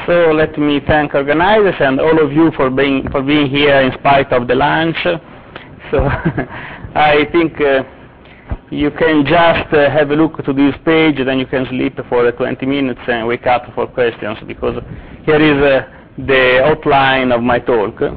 So let me thank organizers and all of you for being here in spite of the lunch. So I think you can just have a look to this page, then you can sleep for 20 minutes and wake up for questions, because here is the outline of my talk. The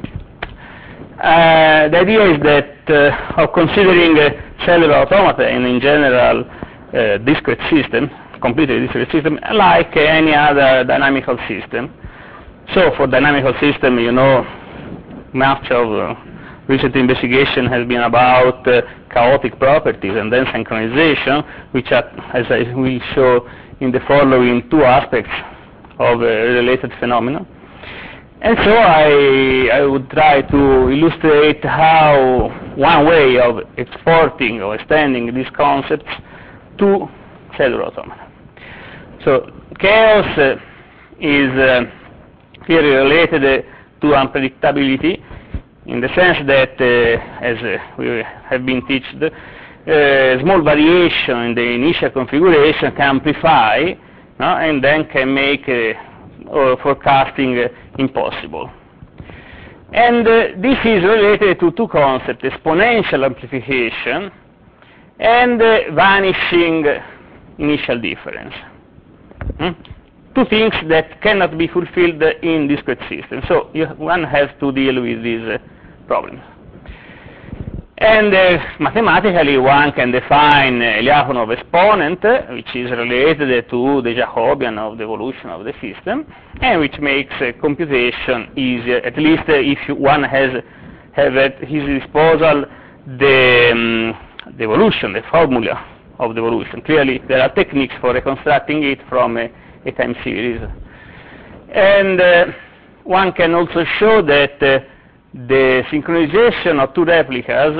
idea is that of considering cellular automata and in general discrete system, completely discrete system, like any other dynamical system. So for dynamical system, you know, much of recent investigation has been about chaotic properties and then synchronization, which are, as I will show in the following, two aspects of a related phenomenon. And so I would try to illustrate how one way of exporting or extending these concepts to cellular automata. So chaos is clearly related to unpredictability, in the sense that, as we have been taught, small variation in the initial configuration can amplify, and then can make forecasting impossible. And this is related to two concepts: exponential amplification and vanishing initial difference. Two things that cannot be fulfilled in discrete systems. So one has to deal with these problems. And mathematically, one can define a Lyapunov exponent, which is related to the Jacobian of the evolution of the system, and which makes computation easier, at least if one have at his disposal the evolution, the formula of the evolution. Clearly, there are techniques for reconstructing it from a time series. And one can also show that the synchronization of two replicas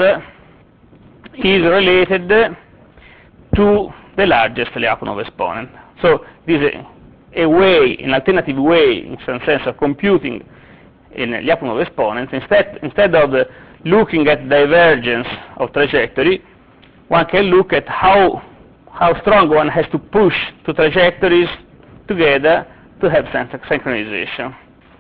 is related to the largest Lyapunov exponent. So this is a way, an alternative way, in some sense, of computing in Lyapunov exponents. Instead of looking at divergence of trajectory, one can look at how strong one has to push two trajectories together to have synchronization.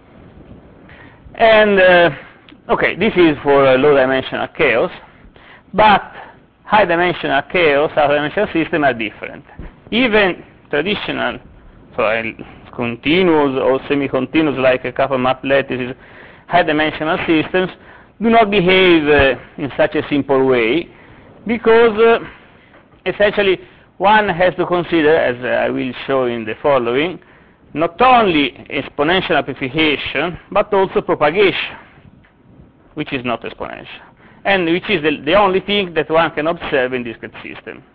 And okay, this is for low-dimensional chaos, but high-dimensional chaos, high-dimensional systems are different. Even traditional, so continuous or semi-continuous, like a couple map lattices, high-dimensional systems do not behave in such a simple way, because essentially one has to consider, as I will show in the following, not only exponential amplification, but also propagation, which is not exponential, and which is the only thing that one can observe in discrete system.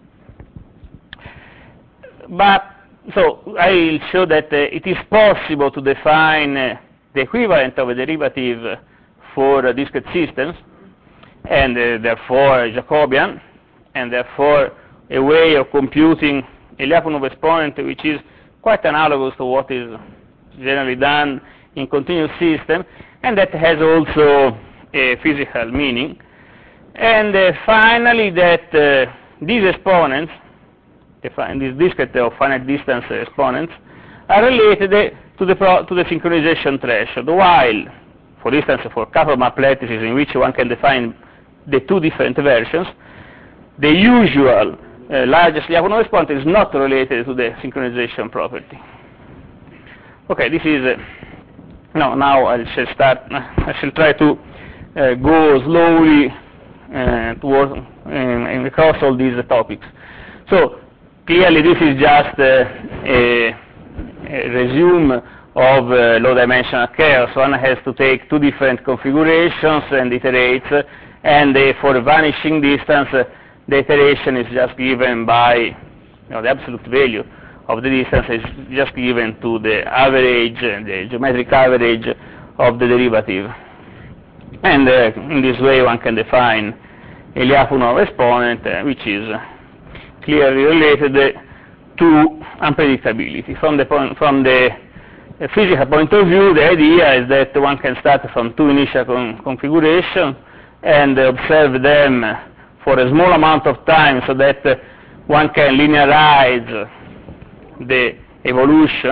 But, so I will show that it is possible to define the equivalent of a derivative for discrete systems, and therefore Jacobian, and therefore a way of computing a Lyapunov exponent which is quite analogous to what is generally done in continuous system, and that has also a physical meaning. And finally, that these exponents, these discrete or finite distance exponents, are related to the synchronization threshold, while, for instance, for couple map lattices in which one can define the two different versions, the usual largest Lyapunov exponent is not related to the synchronization property. Okay, this is now I shall start. I shall try to go slowly towards across all these topics. So clearly, this is just a resume of low-dimensional chaos. One has to take two different configurations and iterate, and for vanishing distance, the iteration is just given by, the absolute value of the distance is just given to the average, the geometric average of the derivative. And in this way, one can define a Lyapunov exponent, which is clearly related to unpredictability. From the physical point of view, the idea is that one can start from two initial configurations and observe them for a small amount of time, so that one can linearize the evolution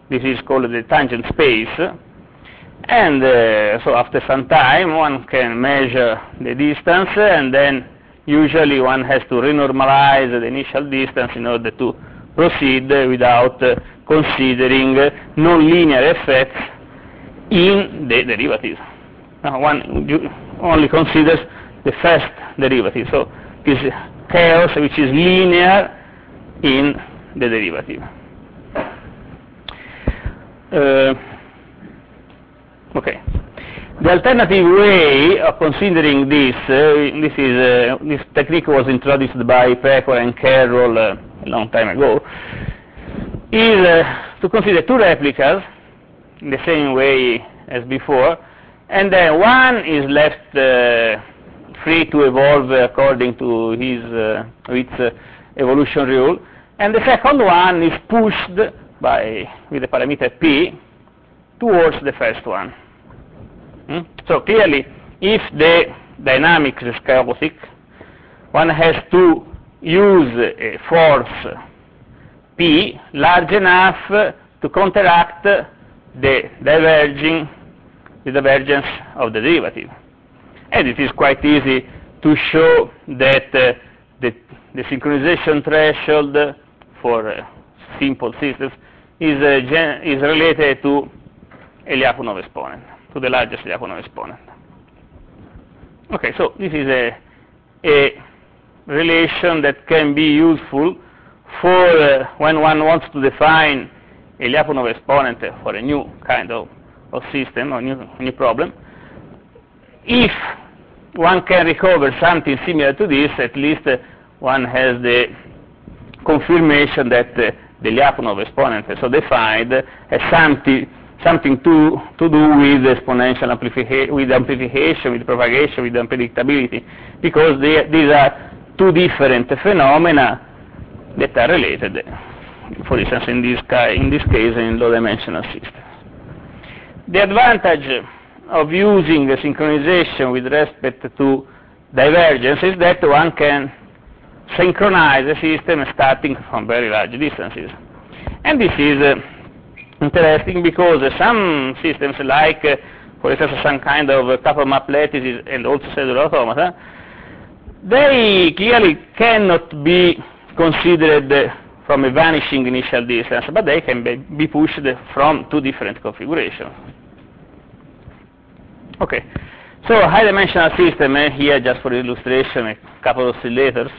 This is called the tangent space. And so after some time, one can measure the distance, and then usually one has to renormalize the initial distance in order to proceed without considering nonlinear effects in the derivative. Now one only considers the first derivative, so this chaos which is linear in the derivative. Okay. The alternative way of considering this, this technique was introduced by Pecora and Carroll a long time ago, is to consider two replicas in the same way as before, and then one is left free to evolve according to its evolution rule, and the second one is pushed with the parameter p towards the first one. So clearly, if the dynamics is chaotic, one has to use a force P large enough to counteract the divergence of the derivative. And it is quite easy to show that the synchronization threshold for simple systems is related to a Lyapunov exponent, to the largest Lyapunov exponent. Okay, so this is a relation that can be useful for when one wants to define a Lyapunov exponent for a new kind of system or new problem. If one can recover something similar to this, at least one has the confirmation that the Lyapunov exponent, so defined, has something to do with exponential amplification, with amplification, with propagation, with unpredictability, because these are two different phenomena that are related, for instance, in this case, in low-dimensional systems. The advantage of using synchronization with respect to divergence is that one can synchronize the system starting from very large distances. And this is interesting because some systems, like, for instance, some kind of couple map lattices and also cellular automata, they clearly cannot be considered from a vanishing initial distance, but they can be pushed from two different configurations. Okay, so a high-dimensional system, here just for illustration, a couple of oscillators,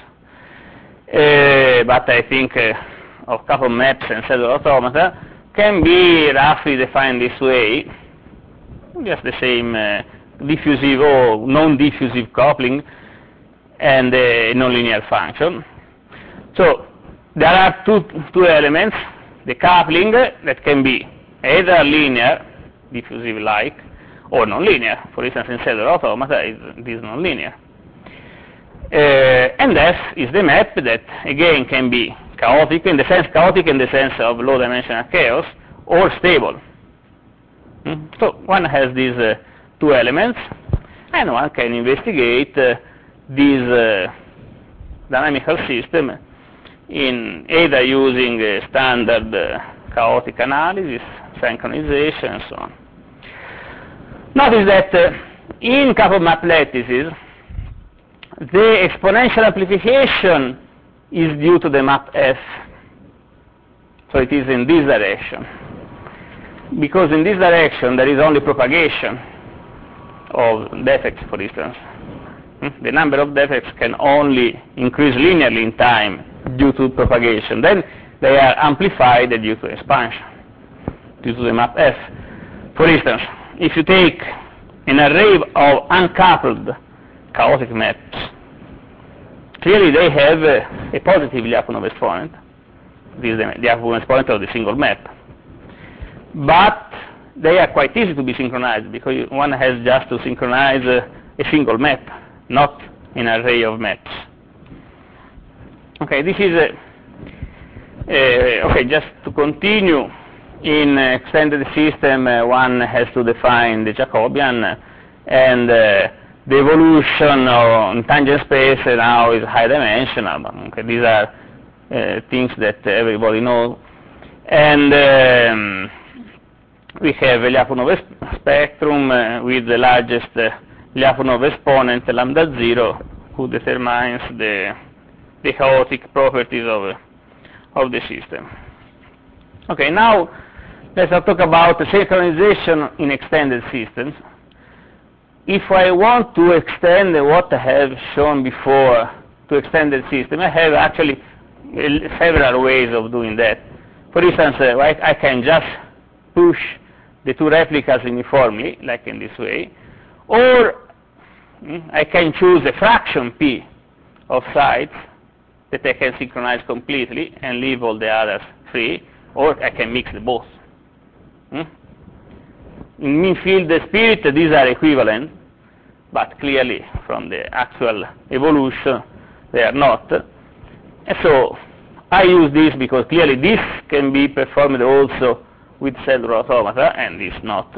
but I think of couple maps and cellular automata, can be roughly defined this way, just the same diffusive or non-diffusive coupling and a nonlinear function. So there are two elements, the coupling that can be either linear, diffusive-like, or nonlinear. For instance, in cellular automata, it is nonlinear. And F is the map that, again, can be chaotic in the sense of low-dimensional chaos, or stable. So one has these two elements, and one can investigate this dynamical system in either using standard chaotic analysis, synchronization, and so on. Notice that in couple map lattices, the exponential amplification is due to the map F. So it is in this direction. Because in this direction there is only propagation of defects, for instance. The number of defects can only increase linearly in time due to propagation. Then they are amplified due to expansion, due to the map F. For instance, if you take an array of uncoupled chaotic maps, clearly they have a positive Lyapunov exponent. This is the Lyapunov exponent of the single map. But they are quite easy to be synchronized, because one has just to synchronize a single map, not an array of maps. Okay, this is okay, just to continue. In extended system, one has to define the Jacobian, and the evolution in tangent space now is high-dimensional. Okay, these are things that everybody knows. And we have a Lyapunov spectrum with the largest Lyapunov exponent, lambda 0, who determines the chaotic properties of the system. Okay, now let's talk about synchronization in extended systems. If I want to extend what I have shown before to extended system, I have actually several ways of doing that. For instance, I can just push the two replicas uniformly, like in this way, or I can choose a fraction p of sites that I can synchronize completely and leave all the others free, or I can mix the both. In mean field spirit, these are equivalent, but clearly from the actual evolution, they are not. And so I use this because clearly this can be performed also with cellular automata, and this not.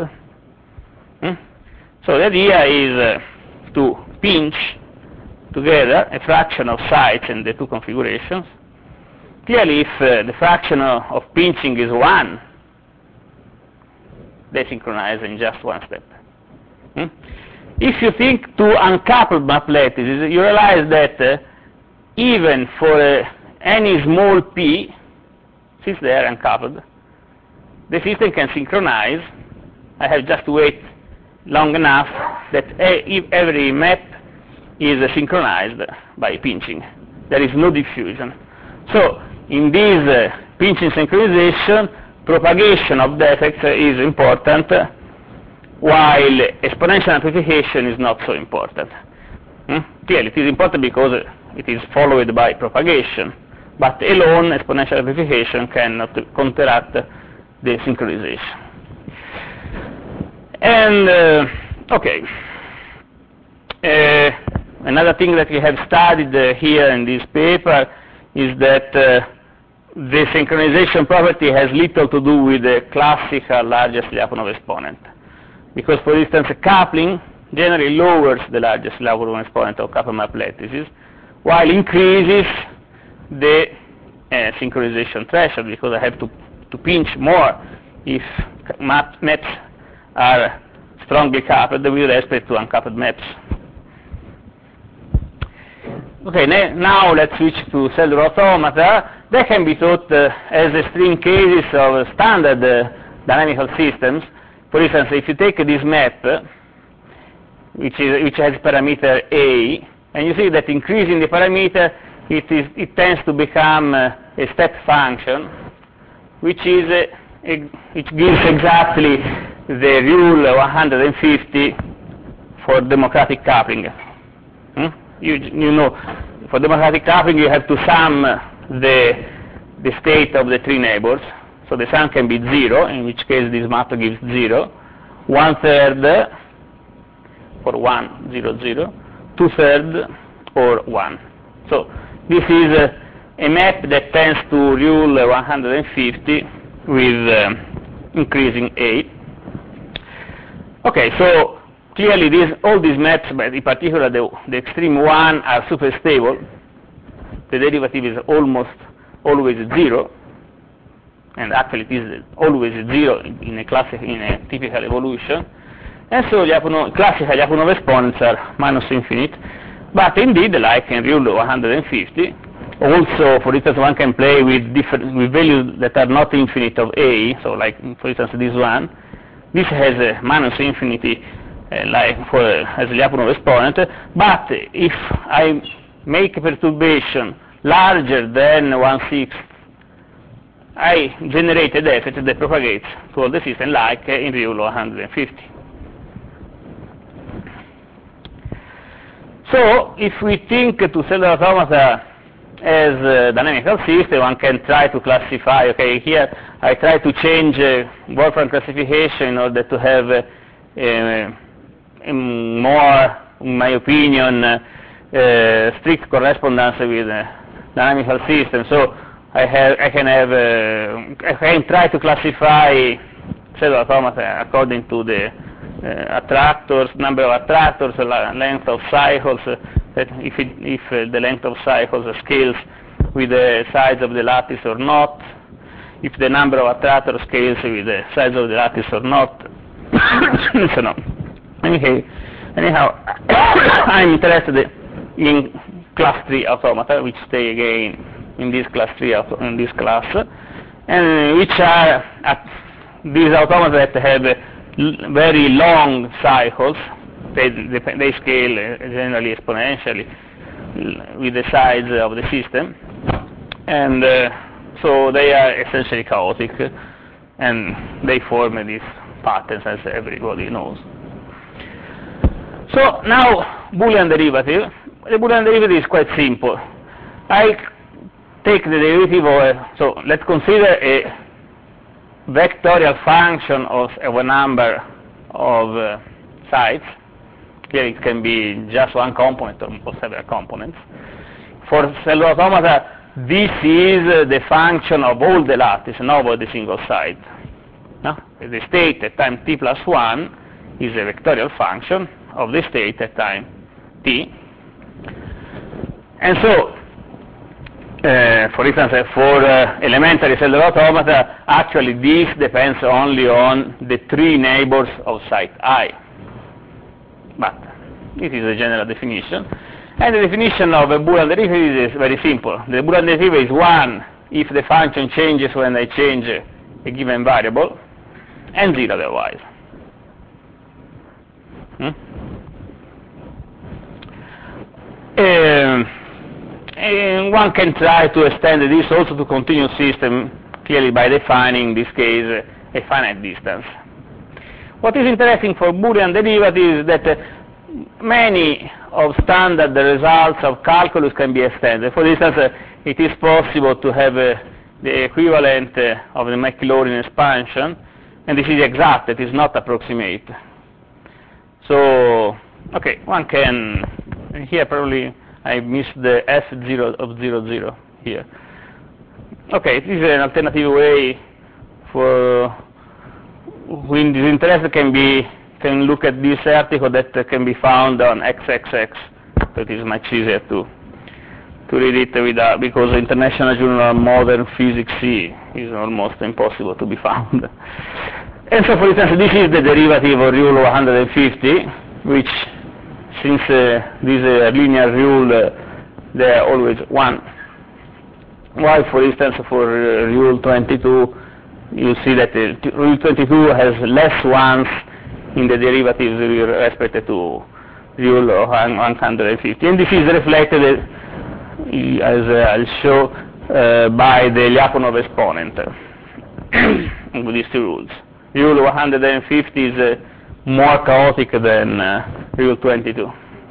So the idea is to pinch together a fraction of sites in the two configurations. Clearly, if the fraction of pinching is 1, they synchronize in just one step. If you think to uncoupled map lattices, you realize that even for any small p, since they are uncoupled, the system can synchronize. I have just to wait long enough that if every map is synchronized by pinching. There is no diffusion. So in this pinching synchronization, propagation of defects is important, while exponential amplification is not so important. Clearly, it is important because it is followed by propagation, but alone exponential amplification cannot counteract the synchronization. And okay, another thing that we have studied here in this paper is that the synchronization property has little to do with the classical largest Lyapunov exponent. Because, for instance, coupling generally lowers the largest Lyapunov exponent of coupled map lattices, while increases the synchronization threshold, because I have to pinch more if maps are strongly coupled with respect to uncoupled maps. Okay, now let's switch to cellular automata. They can be thought as extreme cases of standard dynamical systems. For instance, if you take this map, which has parameter A, and you see that increasing the parameter, it tends to become a step function, which gives exactly the rule 150 for democratic coupling. You know, for democratic coupling, you have to sum the state of the three neighbors. So the sum can be 0, in which case this map gives 0, 1/3 for 1, 0, 0, 2/3 or 1. So this is a map that tends to rule 150 with increasing A. Okay, so clearly all these maps, but in particular the extreme one, are super stable. The derivative is almost always 0, and actually it is always 0 in a typical evolution. And so classical Lyapunov exponents are minus infinite, but indeed, like in rule 150, also, for instance, one can play with values that are not infinite of A. So, like for instance, this one, this has a minus infinity, like as a Lyapunov exponent. But if I make a perturbation larger than 1/6, I generate a defect that propagates to all the system, like in rule 150. So, if we think to cellular automata as a dynamical system, one can try to classify. Okay, here I try to change Wolfram classification in order to have a more, in my opinion, strict correspondence with dynamical system. So I can try to classify cellular automata according to the attractors, number of attractors, length of cycles, if the length of cycles scales with the size of the lattice or not, if the number of attractors scales with the size of the lattice or not, and so on. Anyhow, I'm interested in class 3 automata, which stay again in this class 3 in this class, and which are these automata that have very long cycles. They scale generally exponentially with the size of the system, and so they are essentially chaotic, and they form these patterns, as everybody knows. So now, Boolean derivative. The Boolean derivative is quite simple. I take the derivative of so let's consider a vectorial function of a number of sites. Here it can be just one component or several components. For cellular automata, this is the function of all the lattice, not of the single site. No? The state at time t plus 1 is a vectorial function of the state at time t. And so, for instance, for elementary cellular automata, actually this depends only on the 3 neighbors of site I. But this is a general definition. And the definition of a Boolean derivative is very simple. The Boolean derivative is 1 if the function changes when I change a given variable, and 0 otherwise. And one can try to extend this also to continuous system, clearly by defining, in this case, a finite distance. What is interesting for Boolean derivatives is that many of standard results of calculus can be extended. For instance, it is possible to have the equivalent of the Maclaurin expansion, and this is exact, it is not approximate. So, okay, one can, here probably I missed the S0 of 0, 0 here. Okay, this is an alternative way for who is interested can look at this article that can be found on XXX. So it is much easier to read it without, because the International Journal of Modern Physics C is almost impossible to be found. And so, for instance, this is the derivative of rule 150, which, since this is a linear rule, they are always 1. While, for instance, for rule 22, you see that rule 22 has less ones in the derivatives with respect to rule 150. And this is reflected, as I'll show, by the Lyapunov exponent with these 2 rules. Rule 150 is more chaotic than rule 22.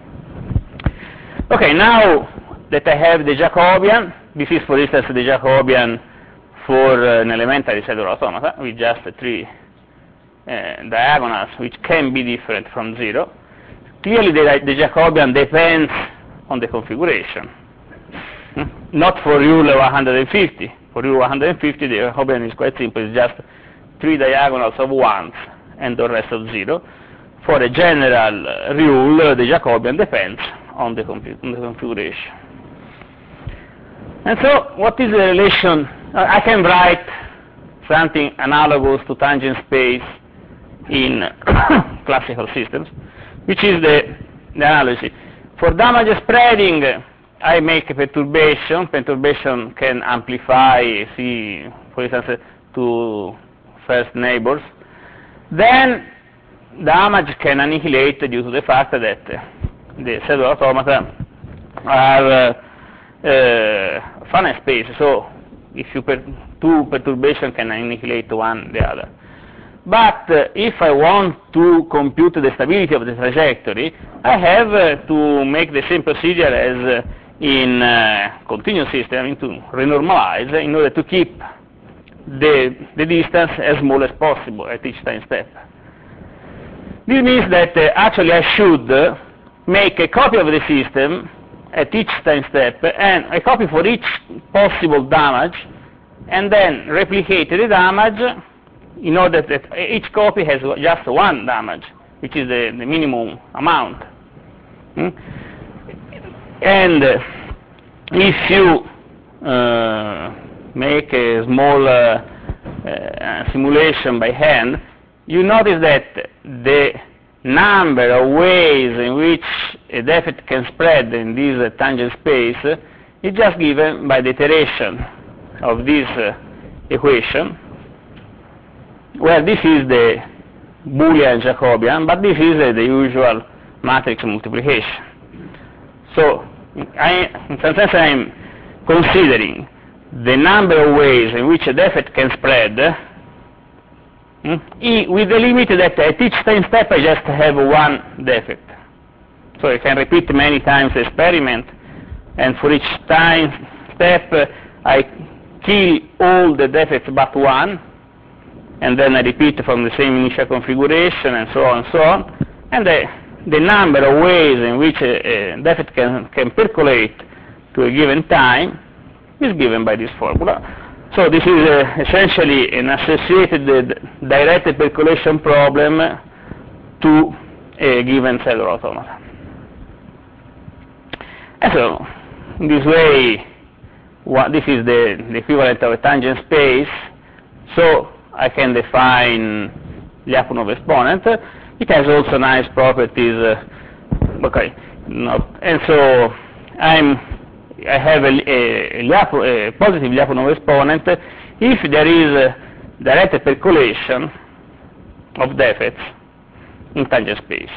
Okay, now that I have the Jacobian, this is, for instance, the Jacobian for an elementary cellular automata with just 3 diagonals, which can be different from 0. Clearly, the Jacobian depends on the configuration. Not for rule 150. For rule 150, the Jacobian is quite simple. It's just 3 diagonals of 1s and the rest of 0. For a general rule, the Jacobian depends on the configuration. And so, what is the relation? I can write something analogous to tangent space in classical systems, which is the analogy. For damage spreading, I make a perturbation. Perturbation can amplify, for instance, to first neighbors. Then damage can annihilate due to the fact that the cellular automata are finite space. So if you 2 perturbations can annihilate one the other. But if I want to compute the stability of the trajectory, I have to make the same procedure as in continuous system, to renormalize in order to keep the distance as small as possible at each time step. This means that actually I should make a copy of the system at each time step, and a copy for each possible damage, and then replicate the damage in order that each copy has just 1 damage, which is the minimum amount. And if you make a small simulation by hand, you notice that the number of ways in which a defect can spread in this tangent space is just given by the iteration of this equation, where this is the Boolean Jacobian, but this is the usual matrix multiplication. So in some sense I'm considering the number of ways in which a defect can spread with the limit that at each time step I just have one defect. So I can repeat many times the experiment, and for each time step I kill all the defects but one, and then I repeat from the same initial configuration, and so on and so on. And the number of ways in which a defect can percolate to a given time is given by this formula. So this is essentially an associated directed percolation problem to a given cellular automata. And so, in this way, this is the equivalent of a tangent space. So I can define Lyapunov exponent. It has also nice properties. Okay, and so I have a positive Lyapunov exponent if there is a directed percolation of defects in tangent space.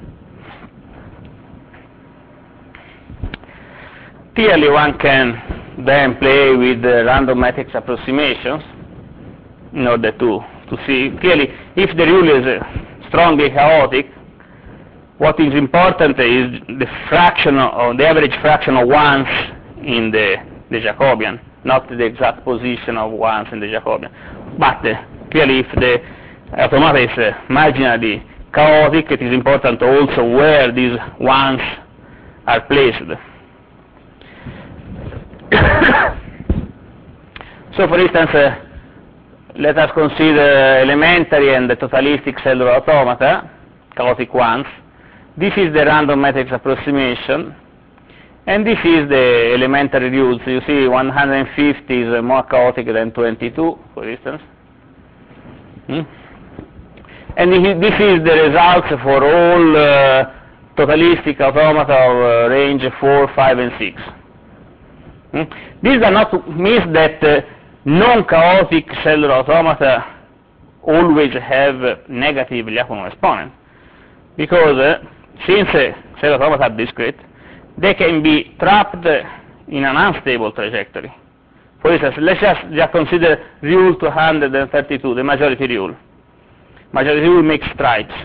Clearly, one can then play with random matrix approximations in order to see. Clearly, if the rule is strongly chaotic, what is important is the fraction of the average fraction of ones in the Jacobian, not the exact position of ones in the Jacobian. But clearly, if the automata is marginally chaotic, it is important also where these ones are placed. So, for instance, let us consider elementary and the totalistic cellular automata, chaotic ones. This is the random matrix approximation, and this is the elementary rules. You see 150 is more chaotic than 22, for instance. And this is the results for all totalistic automata of range 4, 5, and 6. This does not mean that non-chaotic cellular automata always have negative Lyapunov exponent, because since cellular automata are discrete, they can be trapped in an unstable trajectory. For instance, let's just consider rule 232, the majority rule. Majority rule makes stripes.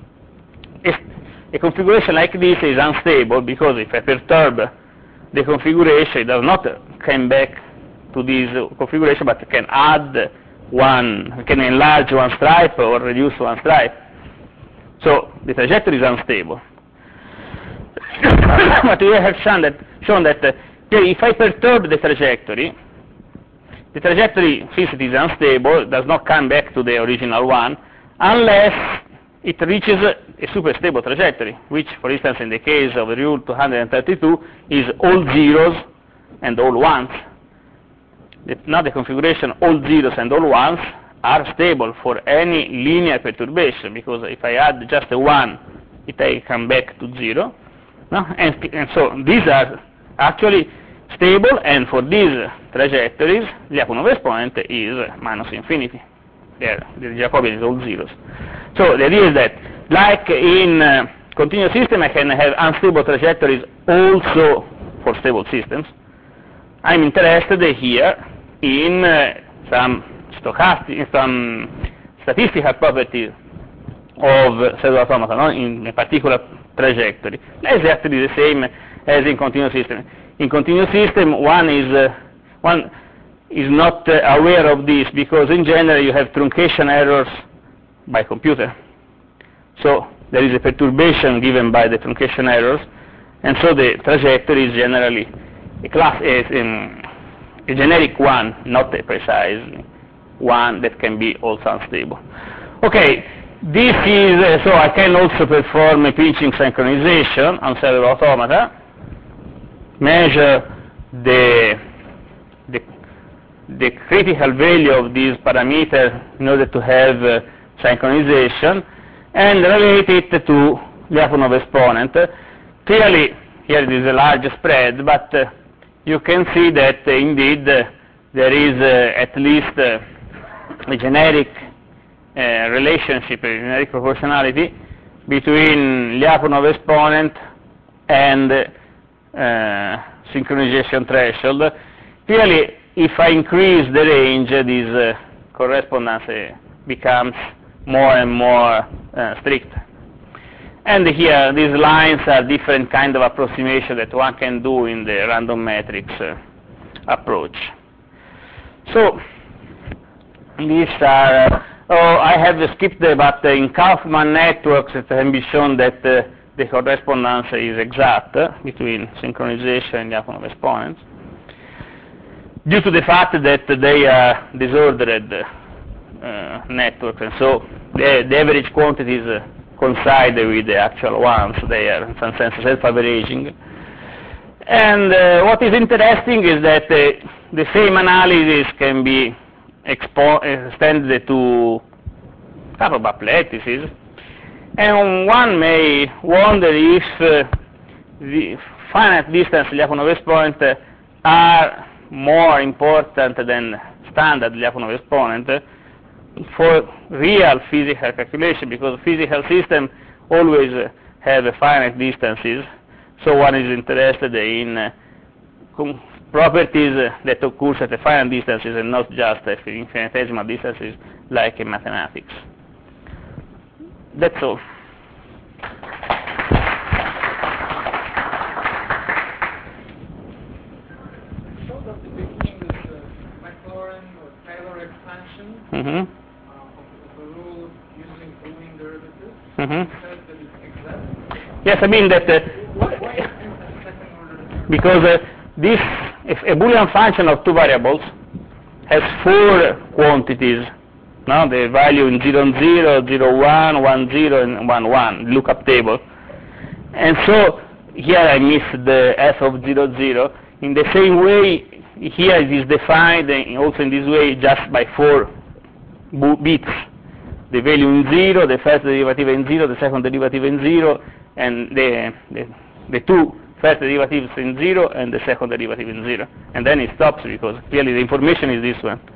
A configuration like this is unstable because if I perturb the configuration, it does not come back to this configuration, but can add one, can enlarge one stripe or reduce one stripe. So the trajectory is unstable. But we have shown that if I perturb the trajectory, since it is unstable, does not come back to the original one unless it reaches a superstable trajectory, which, for instance, in the case of rule 232, is all zeros and all ones. Now the configuration all zeros and all ones are stable for any linear perturbation, because if I add just a 1, it will come back to 0. No? And so these are actually stable, and for these trajectories, the Lyapunov exponent is minus infinity. There, the Jacobian is all zeros. So the idea is that, like in continuous system, I can have unstable trajectories also for stable systems. I'm interested here in some statistical properties of cellular automata, no? In a particular trajectory. Exactly the same as in continuous system. In continuous system, one is not aware of this, because in general you have truncation errors by computer. So there is a perturbation given by the truncation errors, and so the trajectory is generally a generic one, not a precise one that can be also unstable. Okay, this is, so I can also perform a pinching synchronization on cellular automata, measure the the critical value of this parameter in order to have synchronization, and relate it to Lyapunov exponent. Clearly, here it is a large spread, but you can see that indeed there is at least a generic relationship, a generic proportionality between Lyapunov exponent and synchronization threshold. Clearly, if I increase the range, this correspondence becomes more and more strict. And here, these lines are different kind of approximation that one can do in the random matrix approach. So, these are, I have skipped, but in Kaufman networks it can be shown that the correspondence is exact between synchronization and Lyapunov exponents, due to the fact that they are disordered networks, and so the average quantities coincide with the actual ones. They are, in some sense, self-averaging. And what is interesting is that the same analysis can be extended to Karobath lattices, and one may wonder if the finite distance Lyapunov exponent are more important than standard Lyapunov exponent for real physical calculation, because physical systems always have finite distances, so one is interested in properties that occur at the finite distances and not just at infinitesimal distances like in mathematics. That's all. So at the beginning is the Maclaurin or Taylor expansion of the rule using Boolean derivatives. You said that it's exact. Yes, I mean that Why is this a second order determinant? because this, if a Boolean function of two variables has four quantities, now the value in 0, 0, 0, 1, 1, 0, and 1, 1, lookup table. And so here I miss the f of 0, 0. In the same way, here it is defined also in this way just by four bits. The value in 0, the first derivative in 0, the second derivative in 0, and the two first derivatives in 0 and the second derivative in 0. And then it stops because clearly the information is this one.